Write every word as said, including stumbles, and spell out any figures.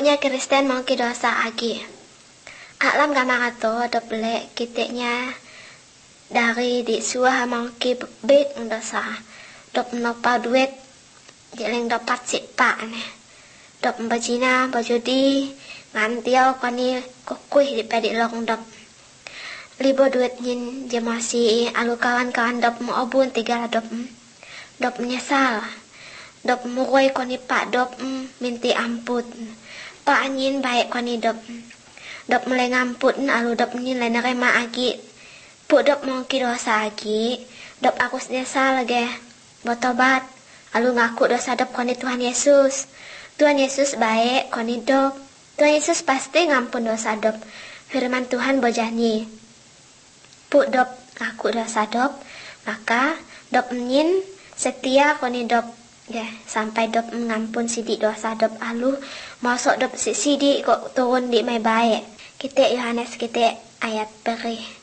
Pokoknya Kristen mau ki dosa agi. Alam gamarato dop lek kiteknya dari di suah mau ki bebek dosa. Dop nopa duit jeleng dapat sipak ne. Dop bajina bajudi ngantiau kani kokui di pedik long dop. Libo duit nyin je masih alu kawan-kawan dop mau obun tiga dop. Dop menyesal. Dop muroi koni pak dop minti ampun. Pak nyin baik koni dop. Dop mulai ngampun alu dop nyin lain nerima agi. Puk dop mau ki dosa agi. Dop aku nyesal lagi. Botobat. Alu ngaku dosa dop koni Tuhan Yesus. Tuhan Yesus baik koni dop. Tuhan Yesus pasti ngampun dosa dop. Firman Tuhan berjanji. Puk dop ngaku dosa dop. Maka dop nyin setia koni dop. Ya, sampai dop mengampun sidik dosa dop alu. Masuk dop sidik kok turun di mai baik. Kita Yohanes kita ayat perih.